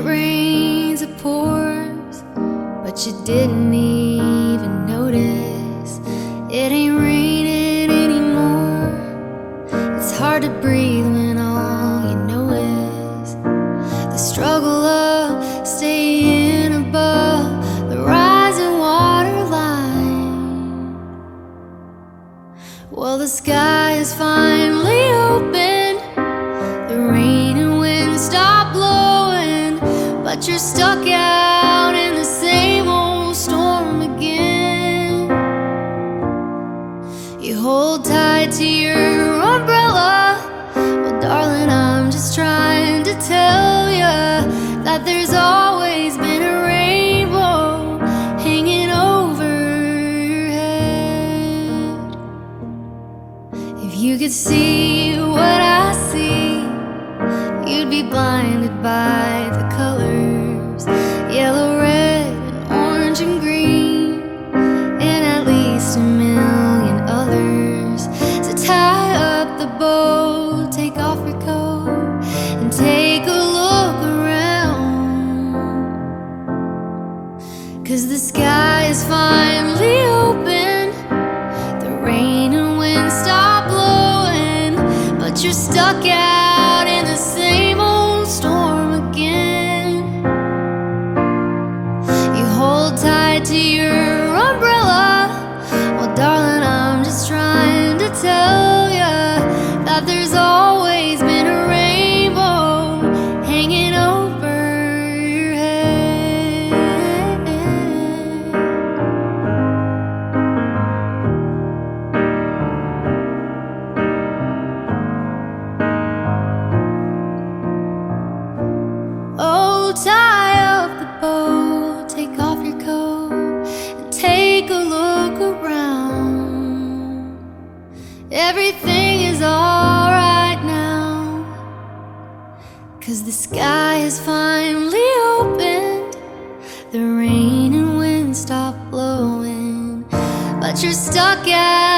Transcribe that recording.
rains, it pours, but you didn't even notice. It ain't raining anymore. It's hard to breathe when all you know is the struggle of staying above the rising water line. Well, the sky is finally open, the rain and wind stop blowing, but you're stuck out in the same old storm again. You hold tight to your umbrella. Well, darling, I'm just trying to tell ya that there's always been a rainbow hanging over your head. If you could see what I see, you'd be blinded by the colors, yellow, red, and orange and green, and at least a million others. So tie up the boat, take off your coat, and take a look around. 'Cause the sky is finally open, the rain and wind stop blowing, but you're stuck out in the same old storm again. You hold tight to your umbrella. Well, darling, I'm just trying to tell ya that there's always been a rainbow hanging over your head. Oh, tie up the boat, take off your coat, and take a look around. Everything is alright now, 'cause the sky is finally opened, the rain and wind stop blowing, but you're stuck out